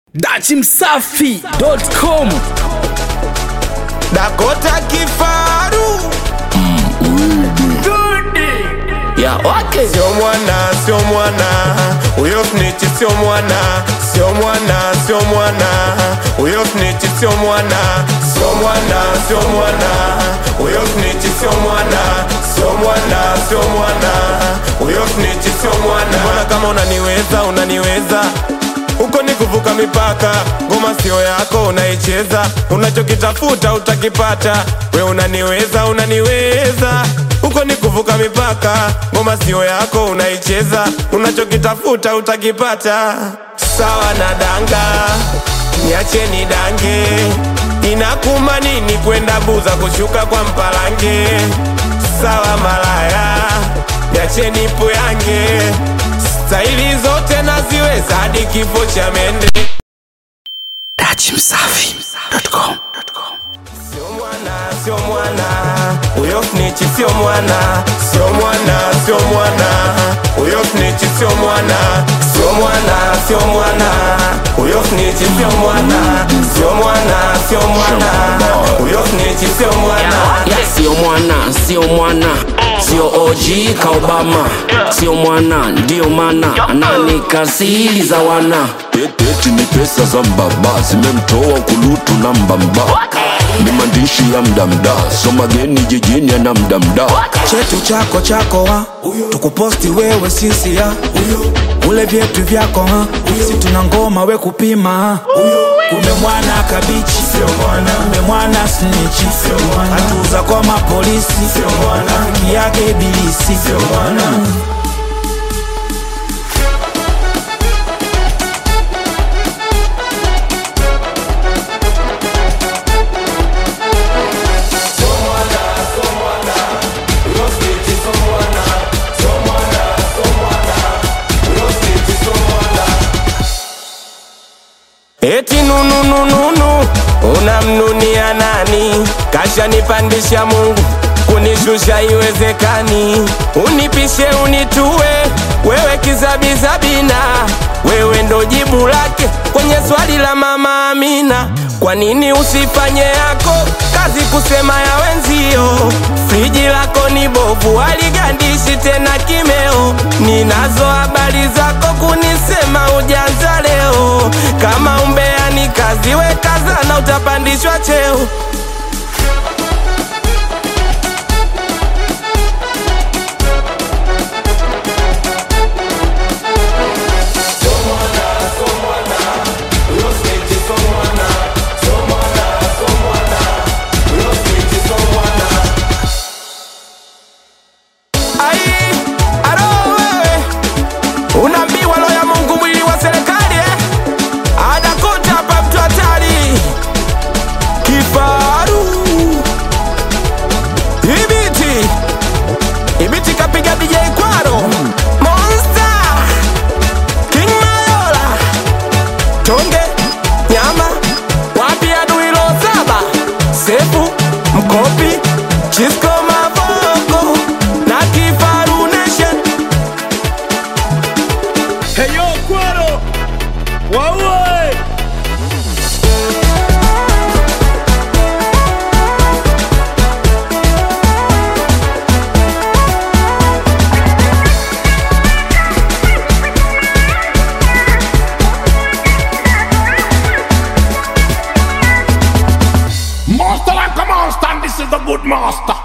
Dachimsafi.com Dakota Kifaru ya wake Sio mwana Uyo snitch sio mwana Uyo snitch sio mwana Uyo snitch sio mwana Uyo snitch sio mwana. Mbona kama unaniweza uko ni kuvuka mipaka, ngoma sio yako unaicheza, unachokitafuta utakipata. We unaniweza uko ni kuvuka mipaka, ngoma sio yako unaicheza, unachokitafuta utakipata. Sawa na danga, niache ni dange, inakuma nini kwenda buza kushuka kwa mpalange. Sawa malaya, niache nipo yange, staili zote naziweza hadi kifo cha mende. Dachimsafi.com Sio mwana Uyo snitch sio mwana Uyo snitch sio mwana Uyo snitch sio mwana Uyo snitch sio mwana. Sio mwana sio OG ka Obama, sio mwana ndio mana ananikasili za wana. Eti ni pesa za mbaba zimemtoa kulutu na mbamba, ni mandishi ya mdamda, so mageni jijini na mdamda. Chetu chako ha, tukuposti wewe sisi ya ule vyetu vyako ha, si tuna ngoma we kupima ha. Kume mwana kabichi, kume mwana snitchi, atuza kwa mapolisi, rafiki yake ibilisi. Eti nunu unamnunia nani? Kasha nipandisha Mungu, kunishusha iwezekani. Unipishe unitue, wewe kizabizabina, wewe ndo jibu lake kwenye swali la mama Amina. Kwa nini usifanye yako kazi kusema ya wenzio? Friji lako ni bovu, haligandishi tena kimeo. Ninazo habari zako kunisema ujanza leo. Kama umbea ni kazi, we kazana utapandishwa cheo. Unaambiwa roho ya Mungu mwili wa serikali Dakota hapa mtu hatari. Kifaru Ibiti kapiga DJ Kwaro, Monster King Mayola, Tonge Nyama, wapi adui lo saba, Sefu Mkopi, Chisco Mavoko na Kifaru Nation. Heyo Kwaro wawe Master like a monster, and this is the good master.